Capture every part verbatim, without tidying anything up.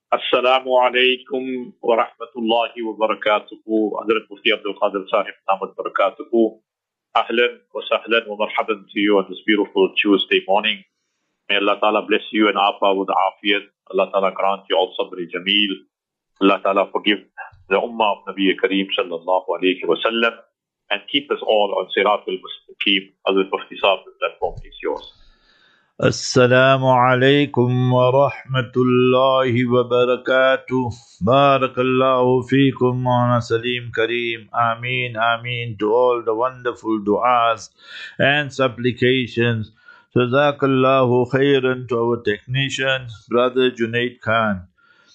Assalamu alaikum wa rahmatullahi wa barakatuhu. Hazrat Mufti Abdul Qadir Sahib Namat barakatuhu. Ahlan wa sahlan wa marhaban to you on this beautiful Tuesday morning. May Allah Ta'ala bless you and Afa with afiyat. Allah Ta'ala grant you all sabri jameel. Allah Ta'ala forgive the ummah of Nabi Kareem sallallahu alayhi wa sallam and keep us all on Siratul Mustaqim. Hazrat Mufti Sahib, the platform is yours. Assalamu alaikum wa rahmatullahi wa barakatuh. Barakallahu feekum wa Salim Kareem. Ameen, ameen to all the wonderful du'as and supplications. Jazakallahu khairan to our technician, Brother Junaid Khan.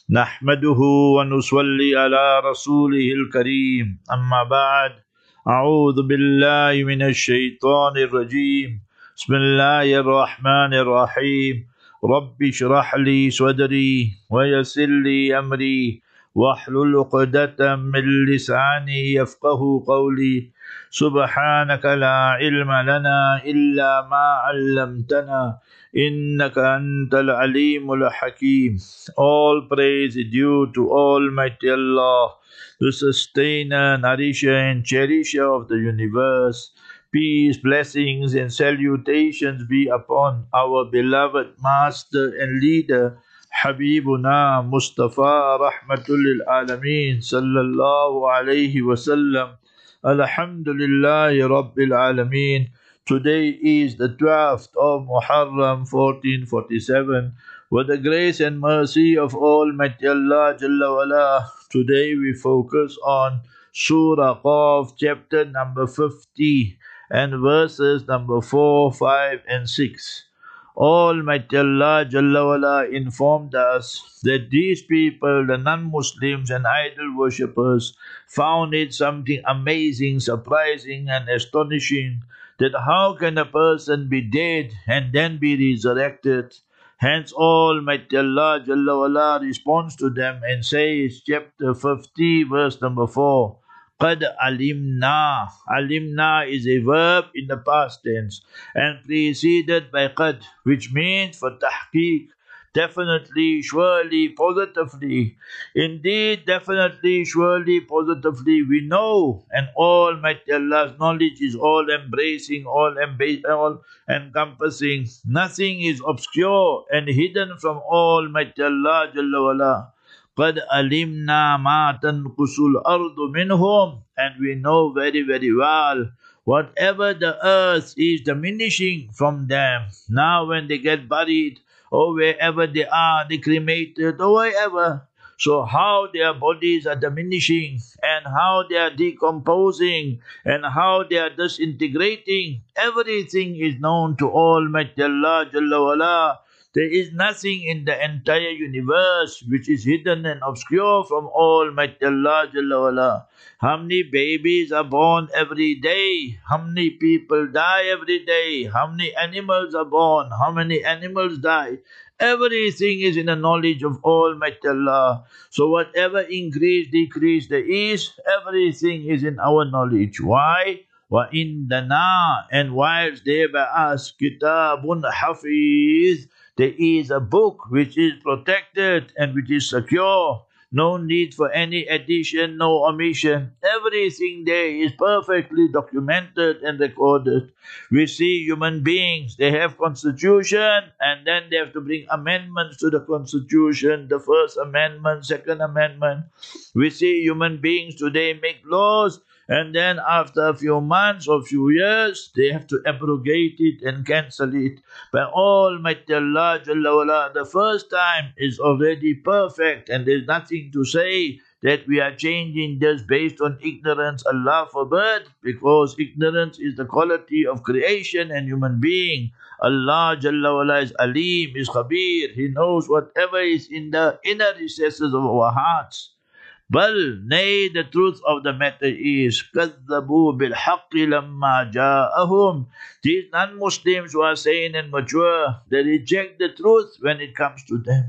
Nahmaduhu wa nusalli ala rasulihil Kareem. Amma ba'd. A'udhu billahi minash shaitanir rajeem. بسم الله الرحمن الرحيم رب اشرح لي صدري ويسر لي أمري واحلل عقدة من لساني يفقه قولي سبحانك لا علم لنا إلا ما علمتنا إنك أنت العليم الحكيم. All praise is due to Almighty Allah, the sustainer, nourisher and cherisher of the universe. Peace, blessings and salutations be upon our beloved Master and Leader, Habibuna Mustafa Rahmatul lil Alameen Sallallahu Alaihi Wasallam. Alhamdulillahi Rabbil Alameen. Today is the twelfth of Muharram fourteen forty-seven. With the grace and mercy of Almighty Allah Jalla wala, today we focus on Surah Qaf, chapter number fifty. And verses number four, five, and six. Almighty Allah Jalla wala informed us that these people, the non-Muslims and idol worshippers, found it something amazing, surprising, and astonishing that how can a person be dead and then be resurrected? Hence Almighty Allah Jalla wala responds to them and says, chapter fifty, verse number four. Qad alimna. Alimna is a verb in the past tense and preceded by qad, which means for tahqiq, definitely, surely, positively. Indeed, definitely, surely, positively, we know, and Almighty Allah's knowledge is all embracing, all, emba- all encompassing. Nothing is obscure and hidden from Almighty Allah Jalla wala. قَدْ أَلِمْنَا مَا تَنْقُصُ الْأَرْضُ مِنْهُمْ. And we know very, very well, whatever the earth is diminishing from them, now when they get buried, or wherever they are, they cremated, or wherever, so how their bodies are diminishing, and how they are decomposing, and how they are disintegrating, everything is known to Almighty Allah Jalla wala. There is nothing in the entire universe which is hidden and obscure from Almighty Allah Jalla wala. How many babies are born every day? How many people die every day? How many animals are born? How many animals die? Everything is in the knowledge of Almighty Allah. So whatever increase, decrease there is, everything is in our knowledge. Why? وَإِنَّنَا. And whilst there by us, kitabun hafiz, there is a book which is protected and which is secure. No need for any addition, no omission. Everything there is perfectly documented and recorded. We see human beings, they have constitution and then they have to bring amendments to the constitution. The first amendment, second amendment. We see human beings today make laws, and then after a few months or few years, they have to abrogate it and cancel it. By Almighty Allah Jalla wala, the first time is already perfect and there's nothing to say that we are changing this based on ignorance. Allah forbid, because ignorance is the quality of creation and human being. Allah Jalla wala is Alim, is Khabir. He knows whatever is in the inner recesses of our hearts. Well, nay, the truth of the matter is, كَذَّبُوا بِالْحَقِّ لَمَّا جَاءَهُمْ. These non-Muslims who are sane and mature, they reject the truth when it comes to them.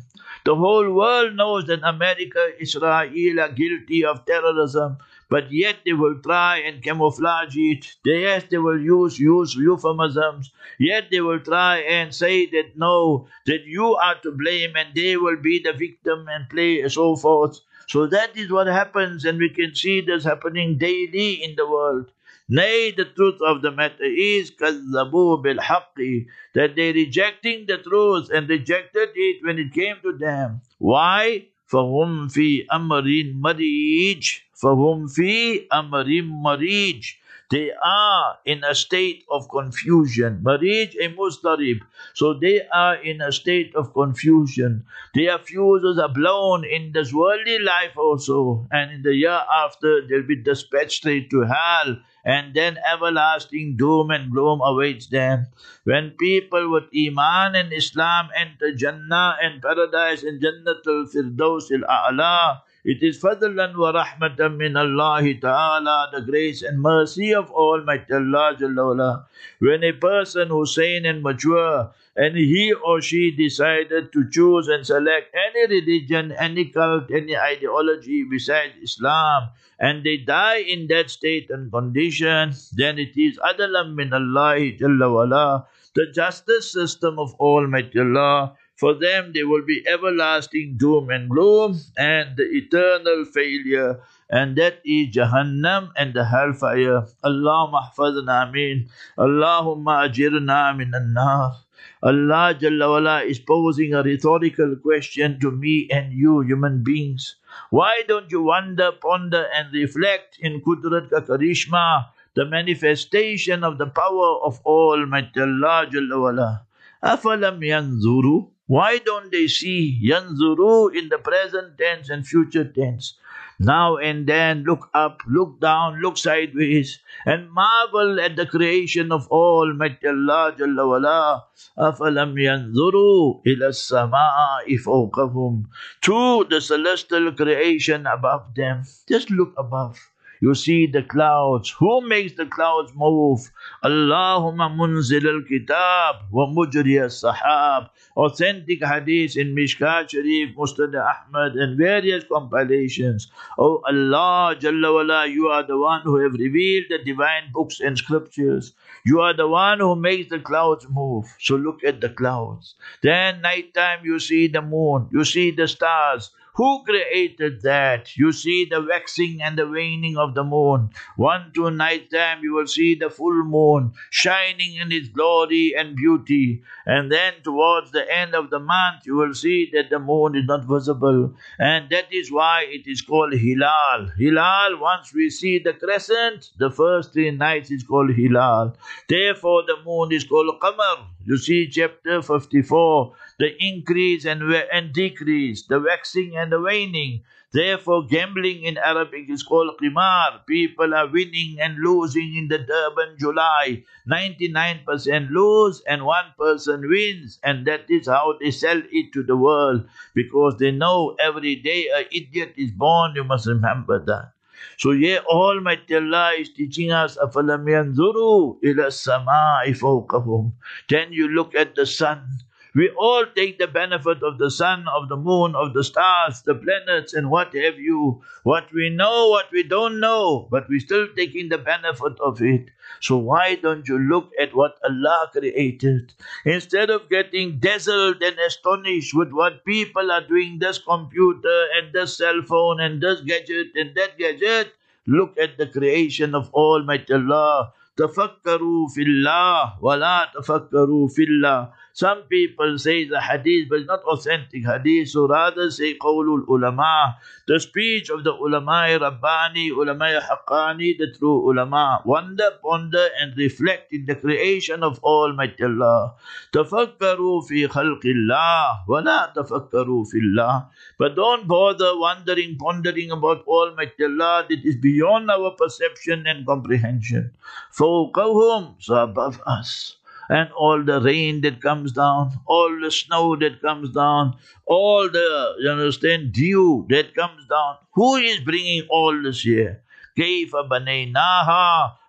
The whole world knows that America, Israel are guilty of terrorism, but yet they will try and camouflage it. Yes, they will use, use euphemisms, yet they will try and say that no, that you are to blame and they will be the victim and play so forth. So that is what happens, and we can see this happening daily in the world. Nay, the truth of the matter is كَذَّبُوا بِالْحَقِّ, that they rejecting the truth and rejected it when it came to them. Why? فَهُمْ فِي أَمْرٍ مَرِيجٍ فَهُمْ فِي أَمْرٍ مَرِيجٍ. They are in a state of confusion. Marij a mustarib. So they are in a state of confusion. Their fuses are blown in this worldly life also, and in the year after they'll be dispatched straight to hell, and then everlasting doom and gloom awaits them. When people with Iman and Islam enter Jannah and paradise in Jannatul Firdaus al-A'la, it is fadlan wa rahmatan min Allah Ta'ala, the grace and mercy of Almighty Allah Jalla wala. When a person who's sane and mature, and he or she decided to choose and select any religion, any cult, any ideology besides Islam, and they die in that state and condition, then it is adalam min Allah Jalla wala, the justice system of Almighty Allah. For them, there will be everlasting doom and gloom and the eternal failure, and that is Jahannam and the hellfire. Allahumma ahfazna amin. Allahumma ajirna min an-nar. Allah Jalla wala is posing a rhetorical question to me and you, human beings. Why don't you wonder, ponder, and reflect in Qudrat ka Karishma, the manifestation of the power of Almighty Allah Jalla wala? Afalam yanzuru? Why don't they see? Yanzuru in the present tense and future tense. Now and then look up, look down, look sideways, and marvel at the creation of Almighty Allah Jalla wala. Afalam yanzuru ila as-samaa'i fawqahum, to the celestial creation above them. Just look above. You see the clouds. Who makes the clouds move? Allahumma munzil al-kitab wa mujri al-sahab. Authentic hadith in Mishkat Sharif, Musnad Ahmad, and various compilations. Oh Allah Jalla wala, you are the one who have revealed the divine books and scriptures. You are the one who makes the clouds move. So look at the clouds. Then night time you see the moon, you see the stars. Who created that? You see the waxing and the waning of the moon. One to night time you will see the full moon shining in its glory and beauty. And then towards the end of the month you will see that the moon is not visible. And that is why it is called Hilal. Hilal, once we see the crescent, the first three nights is called Hilal. Therefore the moon is called Qamar. You see chapter fifty-four, the increase and, and decrease, the waxing and the waning. Therefore gambling in Arabic is called qimar. People are winning and losing in the Durban July. ninety-nine percent lose and one person wins. And that is how they sell it to the world. Because they know every day an idiot is born. You must remember that. So yeah, Almighty Allah is teaching us, أَفَلَمْ يَنْظُرُوا إِلَى السَّمَاءِ فَوْقَهُمْ. Then you look at the sun. We all take the benefit of the sun, of the moon, of the stars, the planets, and what have you. What we know, what we don't know, but we're still taking the benefit of it. So why don't you look at what Allah created? Instead of getting dazzled and astonished with what people are doing, this computer and this cell phone and this gadget and that gadget, look at the creation of Almighty Allah. Tafakkaru fillah wa la tafakkaru fillah. Some people say the hadith, but it's not authentic hadith, so rather say qawlul ulama, the speech of the ulama Rabbani, ulama Haqqani, the true ulama. Wonder, ponder, and reflect in the creation of Almighty Allah. Tafakkaru fi khalqillah, wa la tafakkaru fillah. But don't bother wondering, pondering about Almighty Allah. That is beyond our perception and comprehension. Fawqahum, so above us. And all the rain that comes down, all the snow that comes down, all the, you understand, dew that comes down. Who is bringing all this here? كَيْفَ بَنَيْنَاهَا?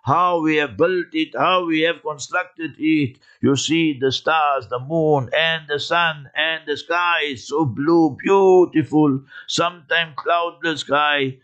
how we have built it, how we have constructed it. You see the stars, the moon and the sun and the sky is so blue, beautiful, sometimes cloudless sky.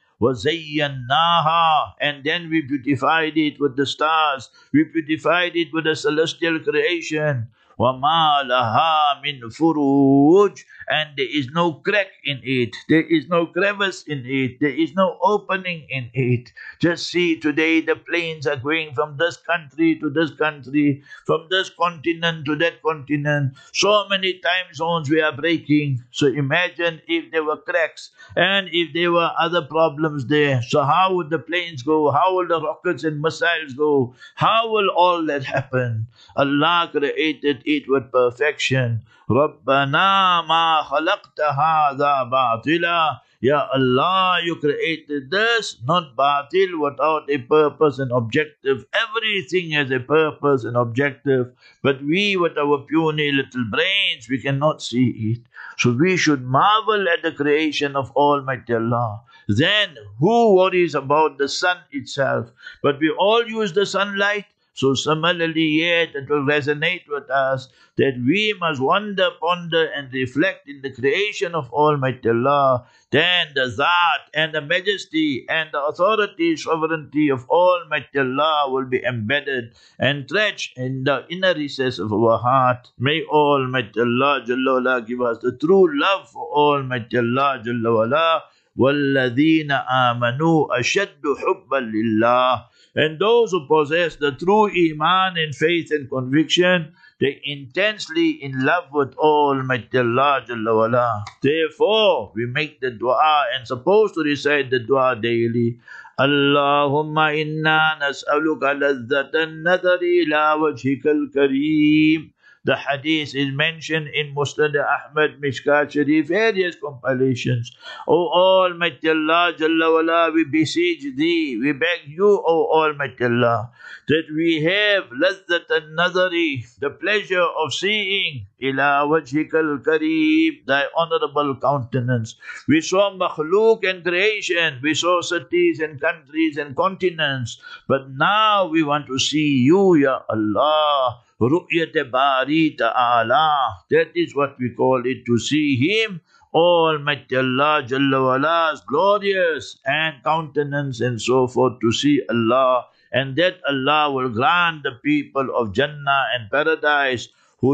وَزَيَّنَّاهَا, and then we beautified it with the stars, we beautified it with the celestial creation. وَمَا لَهَا مِنْ فُرُوجٍ, and there is no crack in it, there is no crevice in it, there is no opening in it. Just see today the planes are going from this country to this country, from this continent to that continent. So many time zones we are breaking. So imagine if there were cracks and if there were other problems there. So how would the planes go? How will the rockets and missiles go? How will all that happen? Allah created it with perfection. رَبَّنَا مَا خَلَقْتَ هَذَا بَاطِلًا. Ya Allah, you created this, not batil, without a purpose and objective. Everything has a purpose and objective. But we, with our puny little brains, we cannot see it. So we should marvel at the creation of Almighty Allah. Then, who worries about the sun itself? But we all use the sunlight. So similarly, yet it will resonate with us that we must wonder, ponder and reflect in the creation of Almighty Allah. Then the Zat and the majesty and the authority, sovereignty of Almighty Allah will be embedded and trenched in the inner recess of our heart. May Almighty Allah Jalla wala give us the true love for Almighty Allah Jalla wala. وَالَّذِينَ آمَنُوا أَشَدُّ حُبًّا لِلَّهِ. And those who possess the true Iman and faith and conviction, they intensely in love with Almighty Allah Jalla wala. Therefore, we make the dua and supposed to recite the dua daily. Allahumma inna nas'aluka lazzatan nadari ila wajhikal kareem. The hadith is mentioned in Musnad Ahmad, Mishkat Sharif, various compilations. O Almighty Allah Jalla wala, we beseech Thee, we beg You, O Almighty Allah, that we have lazzat al-nazari, the pleasure of seeing, ila wajhikal kareem, Thy honorable countenance. We saw makhluk and creation, we saw cities and countries and continents, but now we want to see You, Ya Allah. Ru'yat Bari Ta'ala. That is what we call it, to see Him, Almighty Allah Jalla wala's glorious and countenance and so forth, to see Allah. And that Allah will grant the people of Jannah and paradise.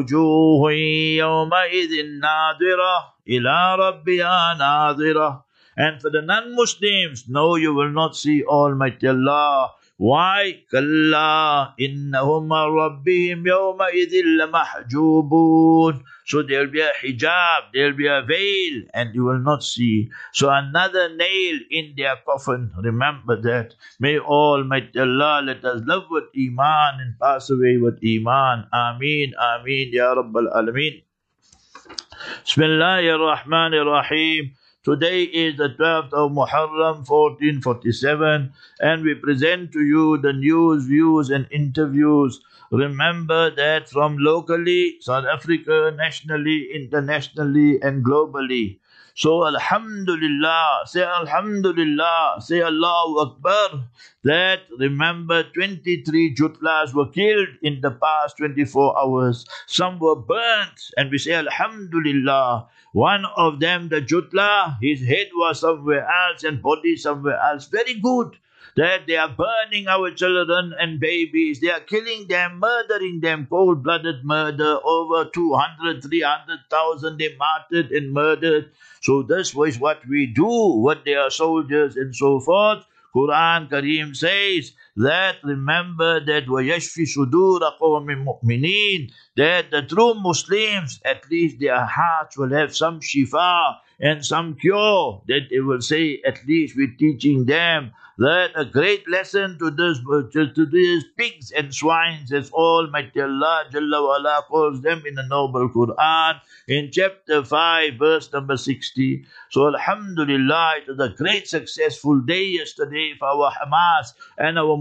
Wujuhun yawma'idhin nadira ila rabbiha nadira. And for the non-Muslims, no, you will not see Almighty Allah. Why? Kalla innahum rabbihim yawma idhil lamahjubun. So there will be a hijab, there will be a veil, and you will not see. So another nail in their coffin. Remember that. May Almighty Allah let us live with Iman and pass away with Iman. Ameen, Ameen, Ya Rabbal Alameen. Bismillahir Rahmanir Rahim. Today is the twelfth of Muharram, fourteen forty-seven, and we present to you the news, views and interviews. Remember that from locally, South Africa, nationally, internationally and globally. So Alhamdulillah, say Alhamdulillah, say Allahu Akbar, that remember twenty-three Jutlas were killed in the past twenty-four hours. Some were burnt, and we say Alhamdulillah. One of them, the Jutla, his head was somewhere else and body somewhere else. Very good. That they are burning our children and babies. They are killing them, murdering them, cold-blooded murder. Over two hundred, three hundred thousand they martyred and murdered. So this was what we do with their soldiers and so forth. Quran Kareem says that remember that وَيَشْفِ صُدُورَ قَوْمٍ مُؤْمِنِينَ, that the true Muslims, at least their hearts will have some shifa and some cure, that they will say, at least we're teaching them that a great lesson to this to these pigs and swines, as Almighty Allah Jalla wala calls them in the noble Quran in chapter five verse number sixty. So Alhamdulillah, it was a great successful day yesterday for our Hamas and our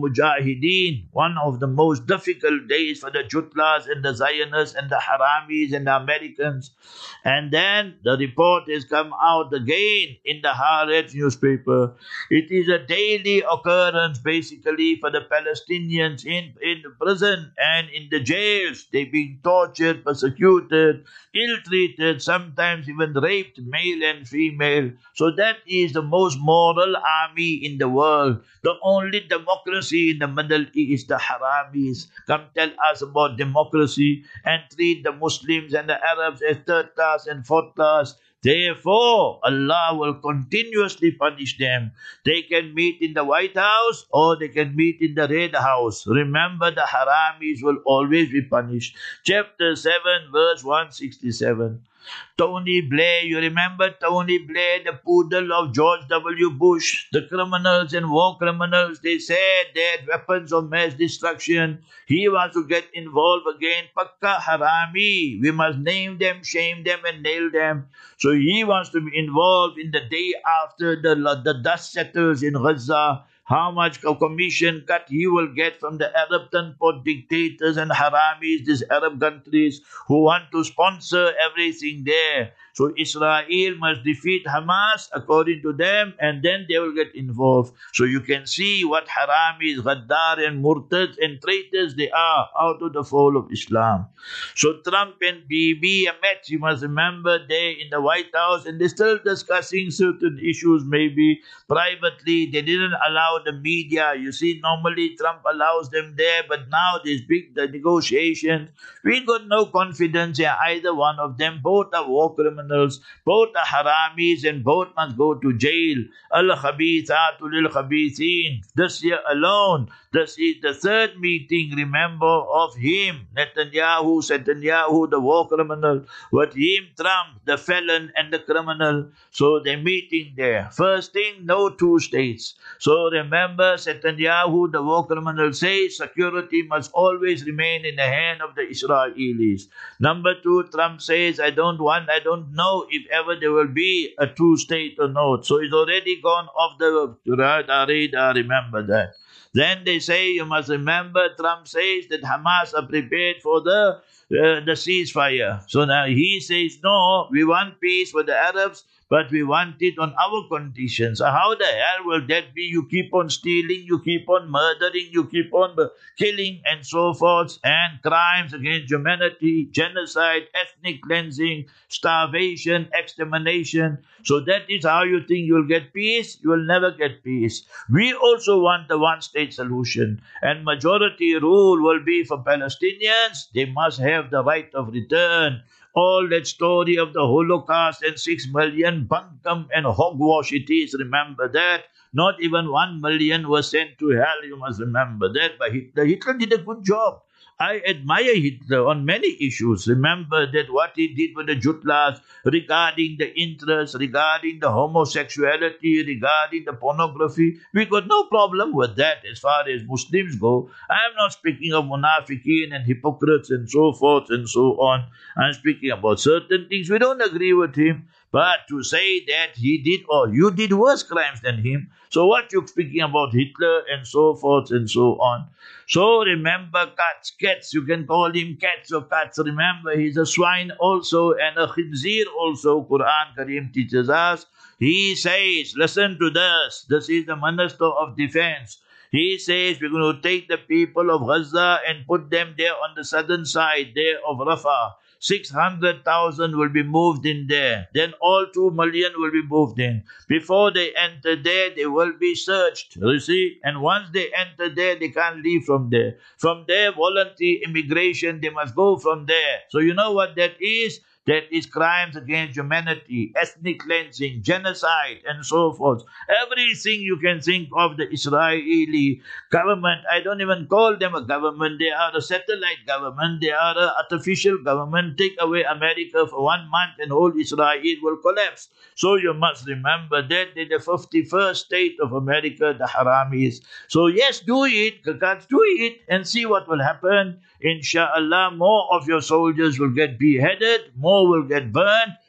Mujahideen, one of the most difficult days for the Jutlas and the Zionists and the Haramis and the Americans. And then the report has come out again in the Haaretz newspaper. It is a daily occurrence basically for the Palestinians in, in prison and in the jails. They're being tortured, persecuted, ill-treated, sometimes even raped, male and female. So that is the most moral army in the world. The only democracy in the Middle East, the Haramis, come tell us about democracy and treat the Muslims and the Arabs as third class and fourth class. Therefore, Allah will continuously punish them. They can meet in the White House or they can meet in the Red House. Remember, the Haramis will always be punished. Chapter seven, verse one sixty-seven. Tony Blair, you remember Tony Blair, the poodle of George W. Bush, the criminals and war criminals, they said they had weapons of mass destruction. He wants to get involved again. Pakka Harami. We must name them, shame them and nail them. So he wants to be involved in the day after the, the dust settles in Gaza. How much commission cut he will get from the Arab Tanpot dictators and Haramis, these Arab countries who want to sponsor everything there. So Israel must defeat Hamas according to them and then they will get involved. So you can see what Haramis, Ghaddar and Murtads and traitors they are out of the fold of Islam. So Trump and Bibi met, you must remember, there in the White House and they're still discussing certain issues maybe privately. They didn't allow the media. You see, normally Trump allows them there, but now there's big the negotiations. We got no confidence in either one of them. Both are war criminals. Both are Haramis and both must go to jail. Al-Khabithatu lil-Khabithin. This year alone, this is the third meeting, remember, of him, Netanyahu, Netanyahu, the war criminal, with him, Trump, the felon and the criminal. So they're meeting there. First thing, no two states. So remember, Netanyahu, the war criminal, says security must always remain in the hand of the Israelis. Number two, Trump says, I don't want, I don't know if ever there will be a two-state or not. So it's already gone off the radar, remember that. Then they say, you must remember, Trump says that Hamas are prepared for the, uh, the ceasefire. So now he says, no, we want peace for the Arabs, but we want it on our conditions. So how the hell will that be? You keep on stealing, you keep on murdering, you keep on killing and so forth, and crimes against humanity, genocide, ethnic cleansing, starvation, extermination. So that is how you think you'll get peace? You will never get peace. We also want the one-state solution, and majority rule will be for Palestinians. They must have the right of return. All that story of the Holocaust and six million bunkum and hogwash it is, remember that. Not even one million was sent to hell, you must remember that. But Hitler, Hitler did a good job. I admire Hitler on many issues. Remember that what he did with the Jutlas regarding the interest, regarding the homosexuality, regarding the pornography. We got no problem with that as far as Muslims go. I am not speaking of munafiqeen and hypocrites and so forth and so on. I'm speaking about certain things. We don't agree with him. But to say that he did or you did worse crimes than him, so what you're speaking about Hitler and so forth and so on. So remember cats, cats, you can call him cats or cats. Remember, he's a swine also and a khinzir also, Quran Kareem teaches us. He says, listen to this, this is the Minister of Defense. He says we're going to take the people of Gaza and put them there on the southern side there of Rafah. six hundred thousand will be moved in there. Then all two million will be moved in. Before they enter there, they will be searched. You see? And once they enter there, they can't leave from there. From there, voluntary immigration, they must go from there. So you know what that is? That is crimes against humanity, ethnic cleansing, genocide, and so forth. Everything you can think of the Israeli government, I don't even call them a government. They are a satellite government. They are an artificial government. Take away America for one month and whole Israel will collapse. So you must remember that they're the fifty-first state of America, the Haramis. So yes, do it, Kakats, do it, and see what will happen. Inshallah, more of your soldiers will get beheaded, more will get burned,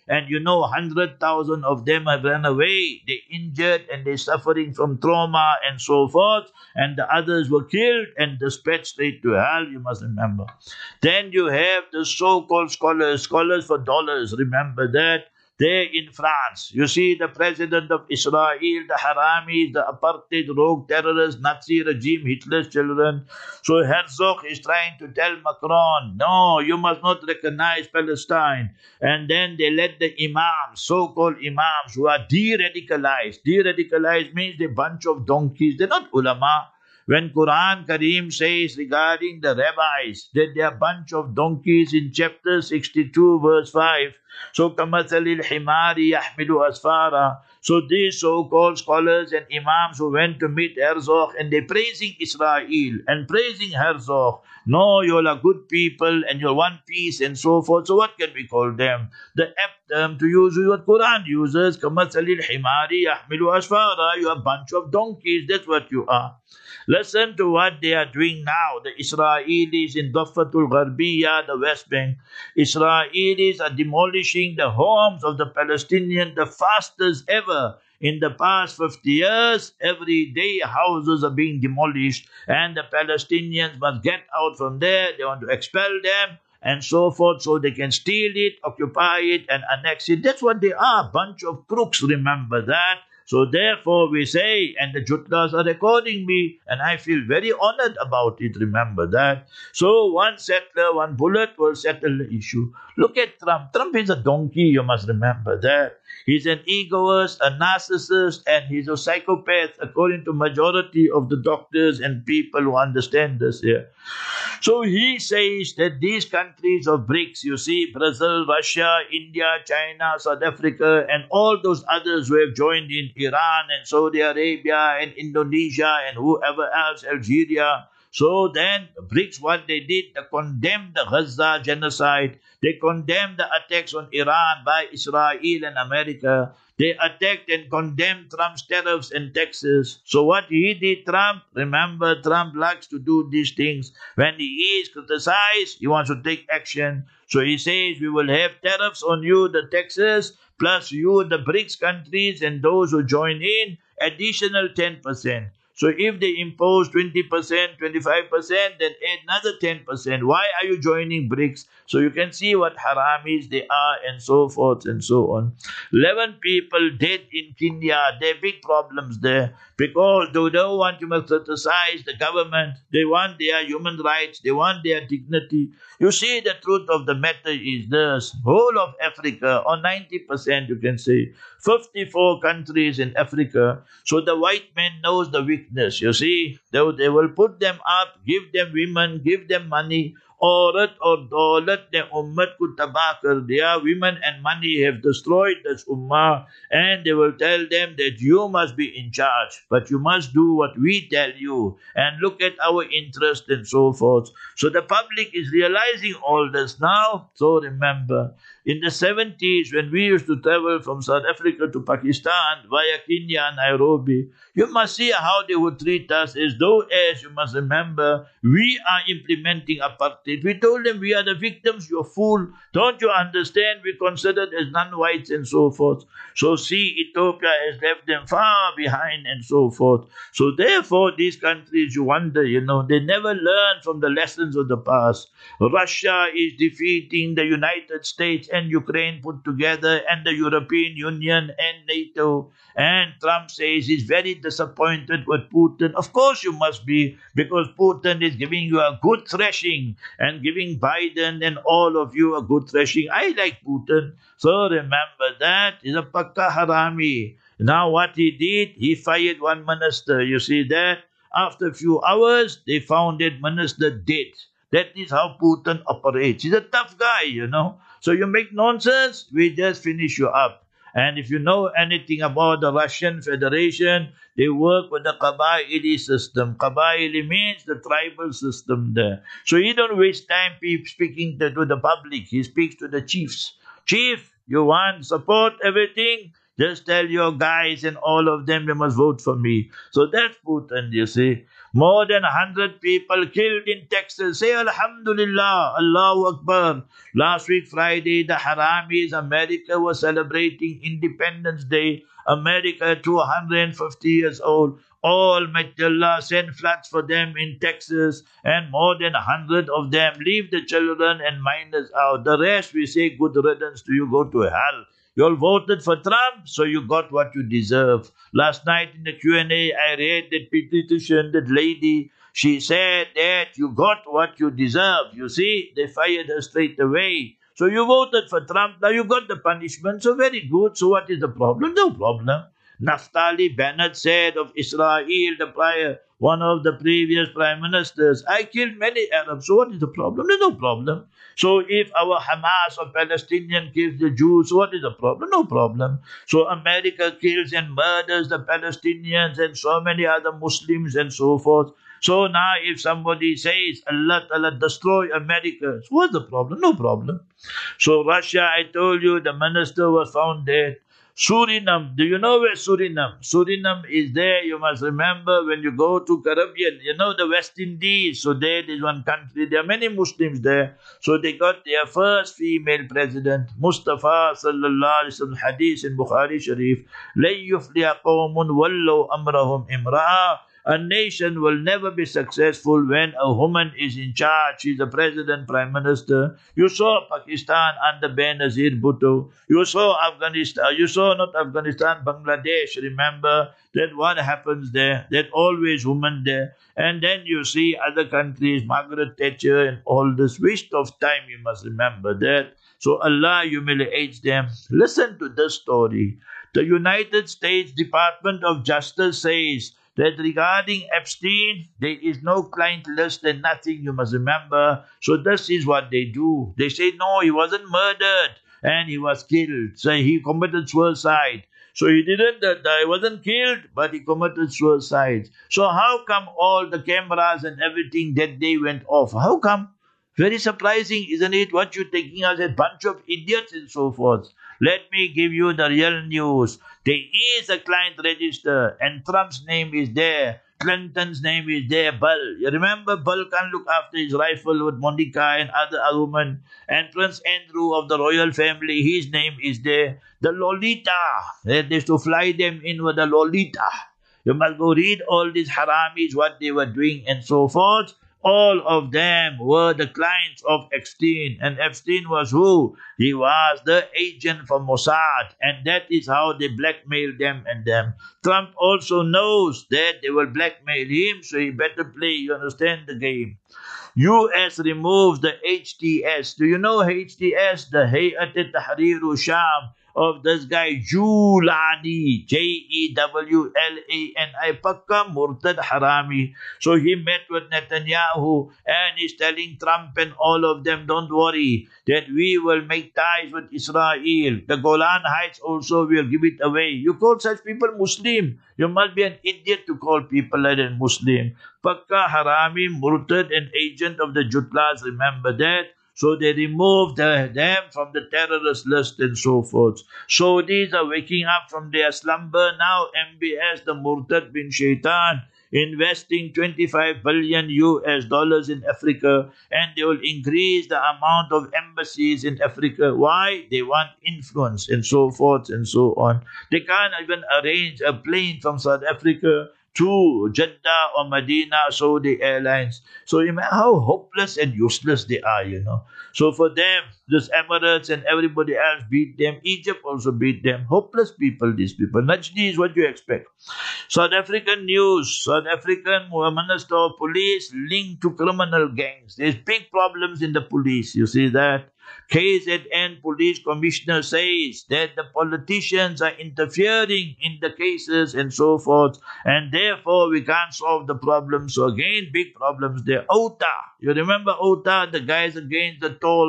and you know, one hundred thousand of them have run away. They injured and they're suffering from trauma and so forth, and the others were killed and dispatched straight to hell, you must remember. Then you have the so-called scholars, scholars for dollars, remember that. There in France, you see the president of Israel, the Haramis, the apartheid, rogue terrorist, Nazi regime, Hitler's children. So Herzog is trying to tell Macron, no, you must not recognize Palestine. And then they let the imams, so-called imams, who are de-radicalized. De-radicalized means they're a bunch of donkeys. They're not ulama. When Quran Kareem says regarding the rabbis that they are a bunch of donkeys in chapter sixty-two verse five, so kamathalil himari yahmilu asfara. So these so-called scholars and imams who went to meet Herzog and they're praising Israel and praising Herzog. No, you're a good people and you're one piece and so forth. So what can we call them? The apt term to use is what Quran uses. Kamathalil himari yahmilu asfara. You're a bunch of donkeys. That's what you are. Listen to what they are doing now. The Israelis in Daffatul Gharbiya, the West Bank. Israelis are demolishing the homes of the Palestinians, the fastest ever. In the past fifty years, every day houses are being demolished and the Palestinians must get out from there. They want to expel them and so forth so they can steal it, occupy it and annex it. That's what they are, a bunch of crooks, remember that. So therefore we say, and the Jutlas are recording me, and I feel very honored about it, remember that. So one settler, one bullet will settle the issue. Look at Trump. Trump is a donkey, you must remember that. He's an egoist, a narcissist, and he's a psychopath, according to majority of the doctors and people who understand this here. So he says that these countries of BRICS, you see, Brazil, Russia, India, China, South Africa, and all those others who have joined in, Iran and Saudi Arabia and Indonesia and whoever else, Algeria. So then BRICS, what they did, they condemned the Gaza genocide. They condemned the attacks on Iran by Israel and America. They attacked and condemned Trump's tariffs and taxes. So what he did, Trump, remember, Trump likes to do these things. When he is criticized, he wants to take action. So he says, we will have tariffs on you, the taxes, plus you, the BRICS countries, and those who join in, additional ten percent. So if they impose twenty percent, twenty-five percent, then add another ten percent. Why are you joining BRICS? So you can see what haramis they are and so forth and so on. eleven people dead in Kenya. There are big problems there because they don't want to criticize the government. They want their human rights. They want their dignity. You see, the truth of the matter is this. Whole of Africa, or ninety percent you can say, fifty-four countries in Africa. So the white man knows the weakness, you see. They, they will put them up, give them women, give them money. Aurat or daulat ne ummat ko tabah kar diya. Women and money have destroyed this ummah, and they will tell them that you must be in charge, but you must do what we tell you, and look at our interest and so forth. So the public is realizing all this now. So remember, in the seventies, when we used to travel from South Africa to Pakistan via Kenya and Nairobi, you must see how they would treat us as though as, you must remember, we are implementing apartheid. We told them we are the victims, you're fool. Don't you understand? We're considered as non-whites and so forth. So see, Ethiopia has left them far behind and so forth. So therefore, these countries, you wonder, you know, they never learn from the lessons of the past. Russia is defeating the United States and Ukraine put together, and the European Union and NATO. And Trump says he's very disappointed with Putin. Of course you must be, because Putin is giving you a good thrashing and giving Biden and all of you a good thrashing. I like Putin. So remember that. He's a pakka harami. Now what he did, he fired one minister. You see that? After a few hours, they found that minister dead. That is how Putin operates. He's a tough guy, you know. So you make nonsense, we just finish you up. And if you know anything about the Russian Federation, they work with the Qabaili system. Qabaili means the tribal system there. So he don't waste time speaking to, to the public. He speaks to the chiefs. Chief, you want support, everything? Just tell your guys and all of them they must vote for me. So that's Putin, you see. More than one hundred people killed in Texas. Say Alhamdulillah, Allahu Akbar. Last week Friday, the Haramis, America was celebrating Independence Day. America, two hundred fifty years old. Almighty Allah sent floods for them in Texas, and more than a hundred of them leave the children and minors out. The rest we say good riddance to you, go to hell. You all voted for Trump, so you got what you deserve. Last night in the Q and A, I read that petition, that lady, she said that you got what you deserve. You see, they fired her straight away. So you voted for Trump, now you got the punishment, so very good. So what is the problem? No problem. Naftali Bennett said of Israel, the prior, one of the previous prime ministers, I killed many Arabs, so what is the problem? There's no problem. So if our Hamas or Palestinian kills the Jews, what is the problem? No problem. So America kills and murders the Palestinians and so many other Muslims and so forth. So now if somebody says, Allah Ta'ala destroy America, so what's the problem? No problem. So Russia, I told you, the minister was found dead. Suriname, do you know where Suriname? Suriname is there, you must remember when you go to Caribbean, you know the West Indies, so there is one country, there are many Muslims there, so they got their first female president, Mustafa sallallahu alaihi wasallam, hadith in Bukhari Sharif, لَن يُفْلِيَ قَوْمٌ وَلَّوْا أَمْرَهُمْ إِمْرَأً. A nation will never be successful when a woman is in charge. She's the president, prime minister. You saw Pakistan under Benazir Bhutto. You saw Afghanistan. You saw not Afghanistan, Bangladesh. Remember that what happens there? That always women there. And then you see other countries, Margaret Thatcher and all this. Waste of time, you must remember that. So Allah humiliates them. Listen to this story. The United States Department of Justice says that regarding Epstein, there is no client list and nothing, you must remember. So this is what they do. They say, no, he wasn't murdered and he was killed. So he committed suicide. So he didn't, uh, he wasn't killed, but he committed suicide. So how come all the cameras and everything that day went off? How come? Very surprising, isn't it? What you taking as a bunch of idiots and so forth. Let me give you the real news. There is a client register and Trump's name is there. Clinton's name is there, Bill. You remember Bill can't look after his rifle with Monica and other women. And Prince Andrew of the royal family, his name is there. The Lolita, they used to fly them in with the Lolita. You must go read all these haramis, what they were doing and so forth. All of them were the clients of Epstein. And Epstein was who? He was the agent for Mossad. And that is how they blackmailed them and them. Trump also knows that they will blackmail him, so he better play, you understand the game. U S removes the H T S. Do you know H T S? The Hayat Tahrir Sham of this guy Julani, J E W L A N I, Pakka Murtad Harami. So he met with Netanyahu and he's telling Trump and all of them, don't worry, that we will make ties with Israel. The Golan Heights also will give it away. You call such people Muslim. You must be an idiot to call people like that Muslim. Pakka Harami, Murtad, an agent of the Jutlas, remember that? So they removed uh, them from the terrorist list and so forth. Saudis are waking up from their slumber now. M B S, the Murtad bin Shaitan, investing twenty-five billion U S dollars in Africa, and they will increase the amount of embassies in Africa. Why? They want influence and so forth and so on. They can't even arrange a plane from South Africa to Jeddah or Medina, Saudi Airlines. So imagine how hopeless and useless they are, you know. So for them, this Emirates and everybody else beat them. Egypt also beat them. Hopeless people, these people. Najdi is what you expect. South African news. South African Minister of Police linked to criminal gangs. There's big problems in the police. You see that? K Z N Police Commissioner says that the politicians are interfering in the cases and so forth, and therefore we can't solve the problem. So again, big problems there. O T A, you remember O T A, the guys against the tolls.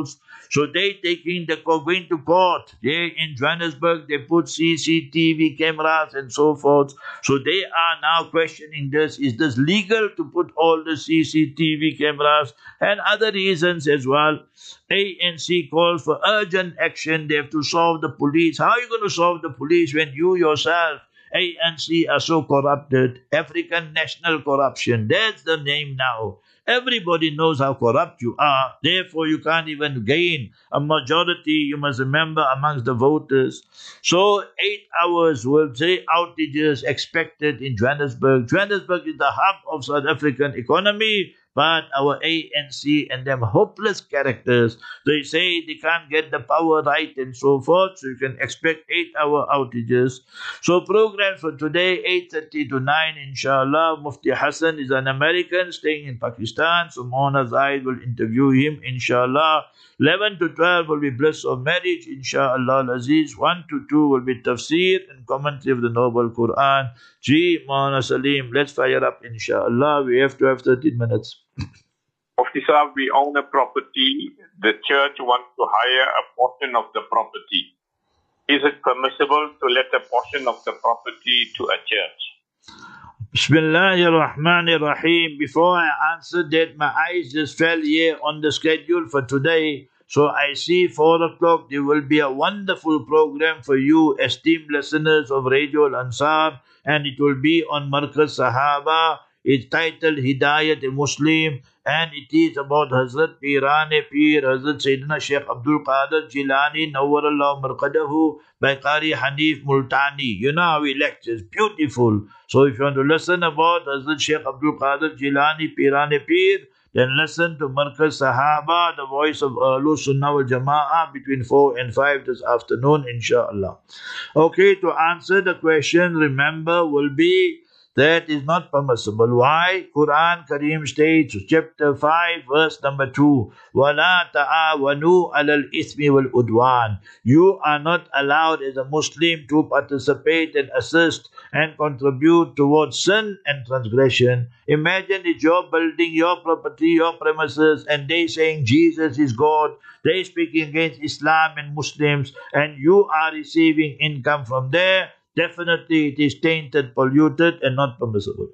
So they taking the going to court. They in Johannesburg they put C C T V cameras and so forth. So they are now questioning this. Is this legal to put all the C C T V cameras and other reasons as well? A N C calls for urgent action. They have to solve the police. How are you going to solve the police when you yourself, A N C, are so corrupted? African national corruption. That's the name now. Everybody knows how corrupt you are. Therefore, you can't even gain a majority, you must remember, amongst the voters. So, eight hours will say outages expected in Johannesburg. Johannesburg is the hub of South African economy. But our A N C and them hopeless characters, they say they can't get the power right and so forth, so you can expect eight-hour outages. So programs for today, eight thirty to nine, inshallah. Mufti Hassan is an American staying in Pakistan, so Mona Zaid will interview him, inshallah. eleven to twelve will be bliss of marriage, inshallah al-Aziz. one to two will be tafsir and commentary of the Noble Quran. Gee, Mona Salim, let's fire up, inshallah. We have to have thirteen minutes. Mufti Sahab, we own a property. The church wants to hire a portion of the property. Is it permissible to let a portion of the property to a church? Bismillahir Rahmanir Rahim. Before I answer that, my eyes just fell here on the schedule for today. So I see four o'clock. There will be a wonderful program for you, esteemed listeners of Radio Al-Ansar, and it will be on Markaz Sahaba. It's titled Hidayat Muslim, and it is about Hazrat Pirane Pir, Hazrat Sayyidina Sheikh Abdul Qadir Jilani, Nawwarallahu Marqadahu, by Qari Hanif Multani. You know how he lectures, beautiful. So if you want to listen about Hazrat Sheikh Abdul Qadir Jilani, Pirane Pir, then listen to Markaz Sahaba, the voice of Ahlus Sunnah wal Jama'ah, between four and five this afternoon, inshallah. Okay, to answer the question, remember, will be that is not permissible. Why? Quran Kareem states, chapter five, verse number two, وَلَا تَعَاوَنُوا عَلَى الْإِثْمِ وَالْعُدْوَانِ. You are not allowed as a Muslim to participate and assist and contribute towards sin and transgression. Imagine it's your building, your property, your premises, and they saying Jesus is God. They speaking against Islam and Muslims, and you are receiving income from there. Definitely it is tainted, polluted, and not permissible.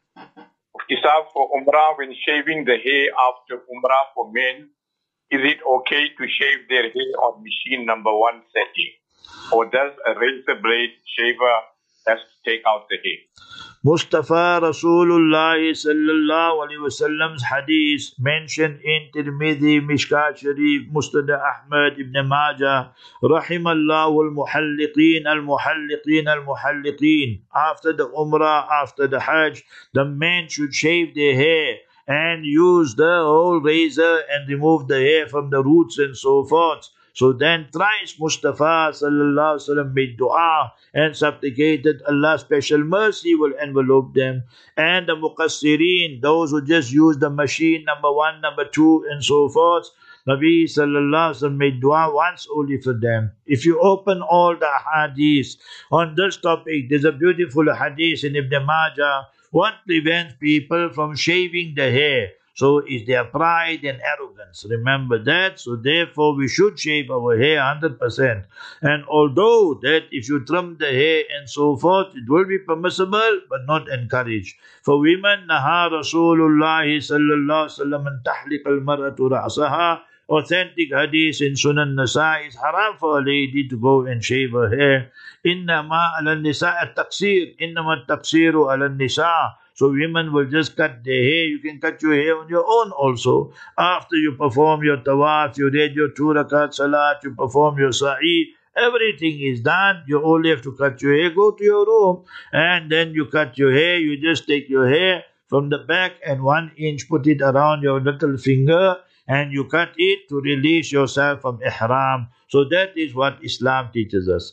Mufti Sahab, for Umrah, when shaving the hair after Umrah for men, is it okay to shave their hair on machine number one setting? Or does a razor blade shaver has to take out the hair? Mustafa Rasulullah sallallahu alaihi wasallam's hadith mentioned in Tirmidhi, Mishkat Sharif, Musnad Ahmad ibn Majah, Rahimallahu al-Muhalliqeen, al-Muhalliqeen, al-Muhalliqeen. After the Umrah, after the Hajj, the men should shave their hair and use the whole razor and remove the hair from the roots and so forth. So then thrice Mustafa sallallahu alaihi wasallam made dua and supplicated Allah's special mercy will envelope them. And the muqassirin, those who just use the machine number one, number two, and so forth, Nabi sallallahu alaihi wasallam made dua once only for them. If you open all the hadiths on this topic, there's a beautiful hadith in Ibn Majah. What prevents people from shaving the hair? So is their pride and arrogance. Remember that. So therefore we should shave our hair one hundred percent. And although that if you trim the hair and so forth, it will be permissible but not encouraged. For women, Naha Rasulullah sallallahu alaihi wasallam an tahliq al-mar'atu ra'saha. Authentic hadith in Sunan Nasa is haram for a lady to go and shave her hair. Innama ala nisa at-taqsir. Innama at-taqsiru ala nisa. So women will just cut their hair. You can cut your hair on your own also. After you perform your tawaf, you read your two rakat salat, you perform your sa'i, everything is done. You only have to cut your hair, go to your room, and then you cut your hair. You just take your hair from the back and one inch, put it around your little finger, and you cut it to release yourself from ihram. So that is what Islam teaches us.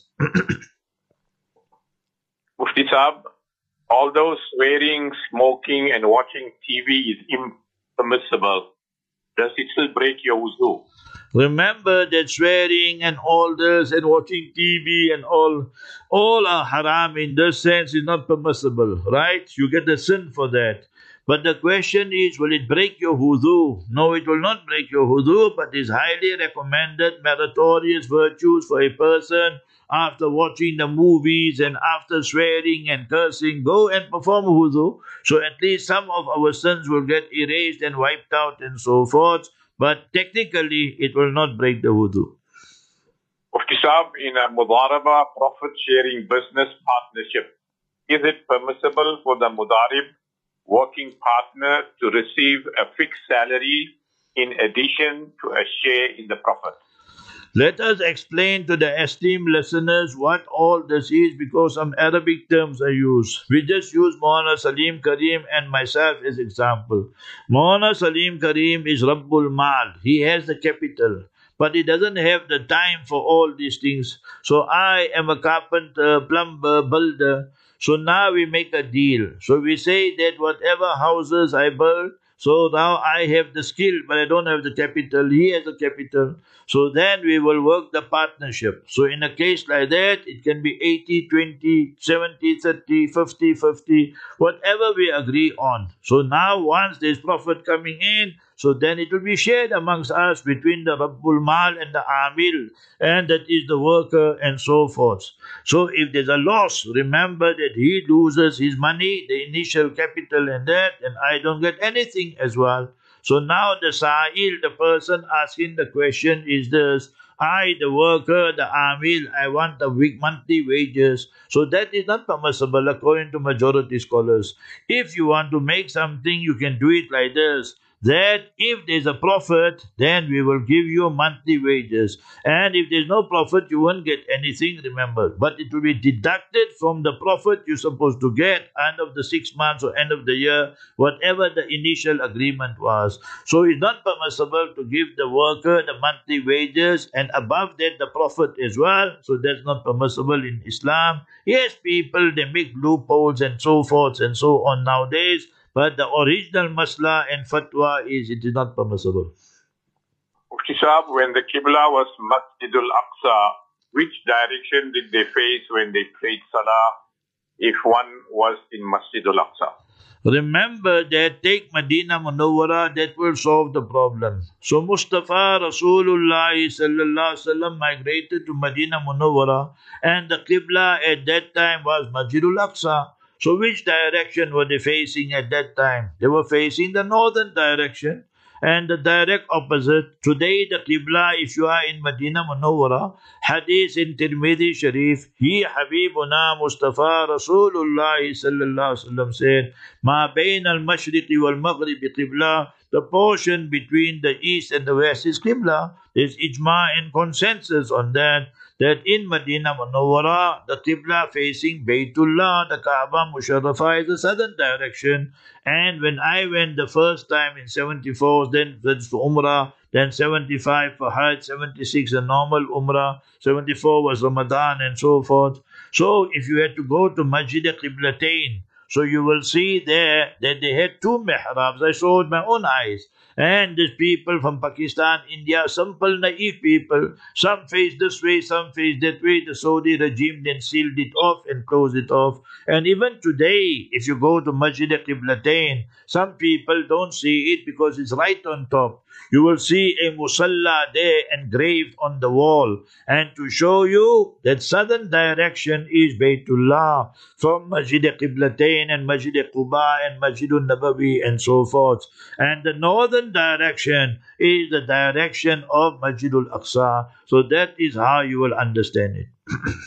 Mufti Sahab, although swearing, smoking, and watching T V is impermissible, does it still break your wuzu? Remember that swearing and all this and watching T V and all, all are haram in this sense, is not permissible, right? You get the sin for that. But the question is, will it break your wudu? No, it will not break your wudu, but is highly recommended meritorious virtues for a person after watching the movies and after swearing and cursing, go and perform wudu. So at least some of our sins will get erased and wiped out and so forth. But technically, it will not break the wudu. Mufti Saab, in a mudaraba, profit-sharing business partnership, is it permissible for the mudarib, working partner, to receive a fixed salary in addition to a share in the profit? Let us explain to the esteemed listeners what all this is, because some Arabic terms are used. We just use Maulana Salim Karim and myself as example. Maulana Salim Karim is Rabbul Mal. He has the capital, but he doesn't have the time for all these things. So I am a carpenter, plumber, builder. So now we make a deal. So we say that whatever houses I build, so now I have the skill, but I don't have the capital. He has the capital. So then we will work the partnership. So in a case like that, it can be eighty twenty, seventy thirty, fifty fifty, whatever we agree on. So now once there's profit coming in, so then it will be shared amongst us between the Rabbul Mal and the Amil, and that is the worker and so forth. So if there's a loss, remember that he loses his money, the initial capital and that, and I don't get anything as well. So now the Sa'il, the person asking the question, is this: I, the worker, the Amil, I want the week monthly wages. So that is not permissible according to majority scholars. If you want to make something, you can do it like this: that if there's a profit, then we will give you monthly wages. And if there's no profit, you won't get anything, remember. But it will be deducted from the profit you're supposed to get end of the six months or end of the year, whatever the initial agreement was. So it's not permissible to give the worker the monthly wages and above that the profit as well. So that's not permissible in Islam. Yes, people, they make loopholes and so forth and so on nowadays. But the original masla and fatwa is it is not permissible. Mufti Saab, when the Qibla was Masjidul Aqsa, which direction did they face when they prayed Salah if one was in Masjidul Aqsa? Remember that, take Medina Munawwara, that will solve the problem. So Mustafa Rasulullah sallallahu alaihi wasallam migrated to Medina Munawwara, and the Qibla at that time was Masjidul Aqsa. So which direction were they facing at that time? They were facing the northern direction and the direct opposite. Today the Qibla, if you are in Medina Munawwara, hadith in Tirmidhi Sharif, he Habibuna Mustafa Rasulullah sallallahu alaihi wasallam said, Ma bain al-mashriqi wal-maghribi Qibla, the portion between the east and the west is Qibla. There's ijma and consensus on that. That in Medina Munawwara, the Qibla facing Baytullah, the Kaaba Musharrafah is the southern direction. And when I went the first time in seventy-four, then that's for Umrah, then seventy-five for Hajj, seventy-six a normal Umrah, seventy-four was Ramadan and so forth. So if you had to go to Masjid Qiblatain, so you will see there that they had two mihrabs. I saw with my own eyes. And these people from Pakistan, India, simple, naive people, some face this way, some face that way. The Saudi regime then sealed it off and closed it off. And even today, if you go to Masjid Qiblatain, some people don't see it because it's right on top. You will see a musalla there engraved on the wall. And to show you that southern direction is Baytullah, from Masjid Qiblatain and Masjid Quba and Masjidun Nabawi and so forth. And the northern direction is the direction of Masjidul Aqsa. So that is how you will understand it.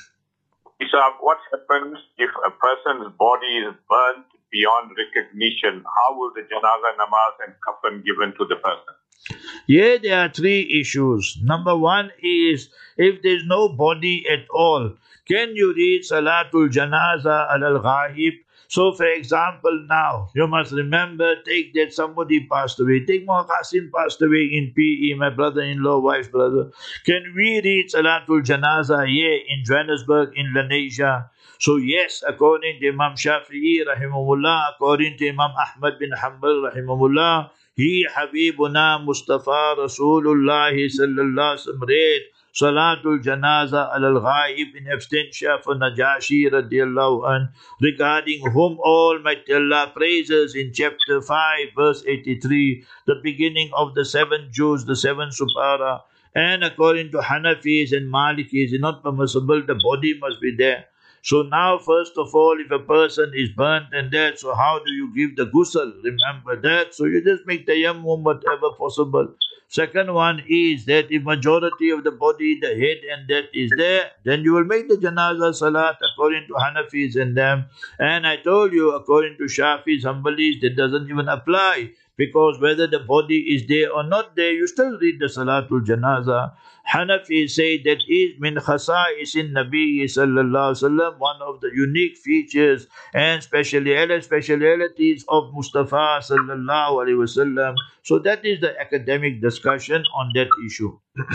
Isab, what happens if a person's body is burnt beyond recognition? How will the janaza namaz and kafan given to the person? Yeah, there are three issues. Number one is, if there is no body at all, can you read Salatul Janaza al-Ghaib? So, for example, now, you must remember, take that somebody passed away. Take Moha Qasim passed away in P E, my brother-in-law, wife's brother. Can we read Salatul Janaza here in Johannesburg, in Lenasia? So, yes, according to Imam Shafi'i, rahimahullah, according to Imam Ahmad bin Hanbal, rahimahullah, he Habibuna Mustafa Rasulullah sallallahu alaihi wasallam read Salatul Janaza al-Ghaib in absentia for Najashi radiallahu an, regarding whom Almighty Allah praises in chapter five, verse eighty-three, the beginning of the seven Juz, the seven Supara. And according to Hanafis and Malikis, it's not permissible, the body must be there. So now, first of all, if a person is burnt and dead, so how do you give the ghusl? Remember that. So you just make tayammum whatever possible. Second one is that if majority of the body, the head and that is there, then you will make the janaza salat according to Hanafis and them. And I told you, according to Shafis, Hanbalis, that doesn't even apply. Because whether the body is there or not there, you still read the Salatul Janaza. Hanafis say that is min khasa'is in Nabi sallallahu alaihi wasallam, one of the unique features and specialities, specialities of Mustafa sallallahu alaihi wasallam. So that is the academic discussion on that issue.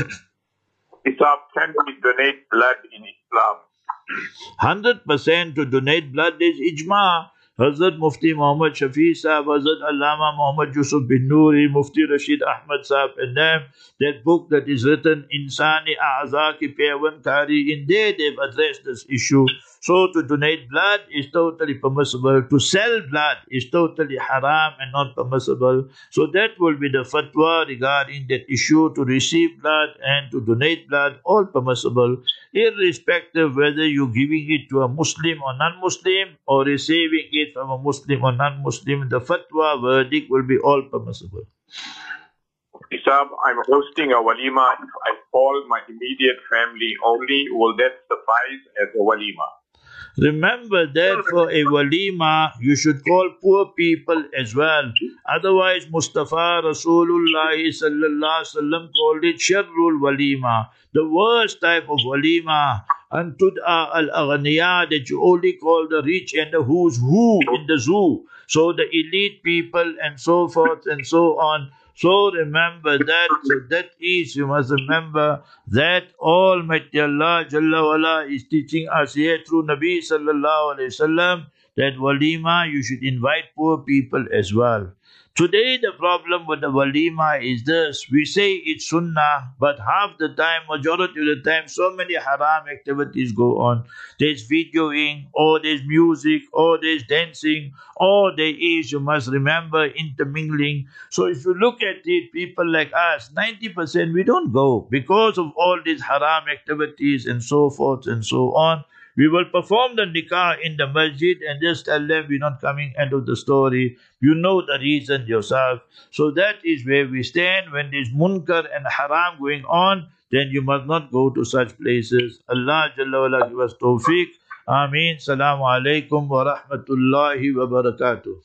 Islam, can we donate blood in Islam? one hundred percent to donate blood is ijma. Hazrat Mufti Muhammad Shafi Sahab, Hazrat Allama Muhammad Yusuf bin Noori, Mufti Rashid Ahmad Sahab and them, that book that is written, Insani A'za Ki Pevan Kari, in there they've addressed this issue. So to donate blood is totally permissible. To sell blood is totally haram and not permissible. So that will be the fatwa regarding that issue. To receive blood and to donate blood, all permissible, irrespective whether you're giving it to a Muslim or non-Muslim or receiving it from a Muslim or non-Muslim. The fatwa verdict will be all permissible. Isab, I'm hosting a walima. If I call my immediate family only, will that suffice as a walima? Remember that for a walima, you should call poor people as well. Otherwise, Mustafa Rasulullah sallallahu alaihi wasallam called it sharrul walima, the worst type of walima. And tud'a al-aghniya, that you only call the rich and the who's who in the zoo. So the elite people and so forth and so on. So remember that, so that is, you must remember that Almighty Allah Jalla wala is teaching us here through Nabi sallallahu alayhi wasallam that walima, you should invite poor people as well. Today the problem with the walima is this: we say it's sunnah, but half the time, majority of the time, so many haram activities go on. There's videoing, or there's music, or there's dancing, or there is, you must remember, intermingling. So if you look at it, people like us, ninety percent we don't go because of all these haram activities and so forth and so on. We will perform the nikah in the masjid and just tell them we're not coming, end of the story. You know the reason yourself. So that is where we stand. When there's munkar and haram going on, then you must not go to such places. Allah Jalla wala give us tawfiq. Ameen. Salaamu alaykum wa rahmatullahi wa barakatuh.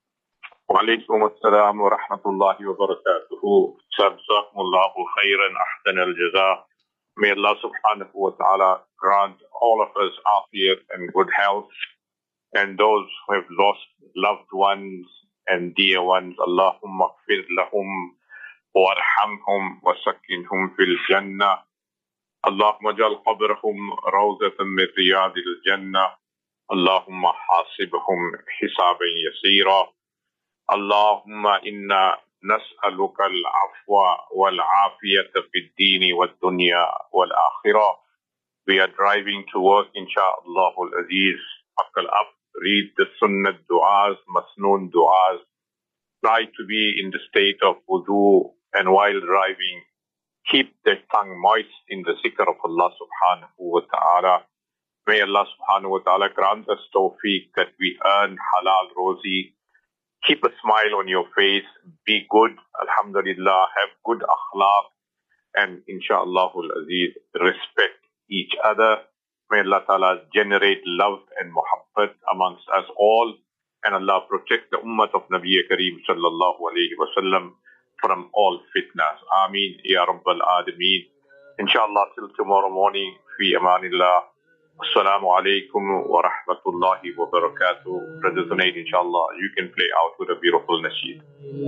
Wa alaykum assalam wa rahmatullahi wa barakatuh. Jazakumullahu khairan, ahsan al-jazaa. May Allah subhanahu wa ta'ala grant all of us afiyat and good health, and those who have lost loved ones and dear ones, Allahumma gfir lahum warhamhum wa sakkinhum fil jannah. Allahumma jal qabrahum rawzatan min riyadil jannah. Allahumma hasibhum hisaban yasira. Allahumma inna نسألك العفو والعافية في الدين والدنيا والآخرة. We are driving to work, inshaAllah al-Aziz. Akal up, read the sunnah du'as, masnoon du'as. Try to be in the state of wudu, and while driving, keep the tongue moist in the zikr of Allah subhanahu wa ta'ala. May Allah subhanahu wa ta'ala grant us tawfiq that we earn halal rozi. Keep a smile on your face, be good, alhamdulillah, have good akhlaq, and inshaAllah al-Aziz, respect each other. May Allah Ta'ala generate love and muhabbat amongst us all, and Allah protect the ummah of Nabi Kareem sallallahu alayhi wa sallam from all fitnas. Ameen, Ya Rabbal Alameen. Inshallah, till tomorrow morning, fi amanillah. Assalamu alaikum wa rahmatullahi wa barakatuh. Brother Zunaid, inshallah, you can play out with a beautiful nasheed.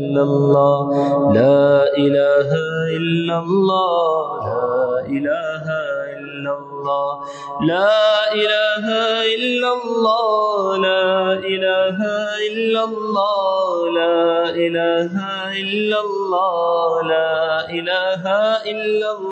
La ilaha illallah, la ilaha illallah, la ilaha illallah, la ilaha illallah, la ilaha illallah, la ilaha illallah.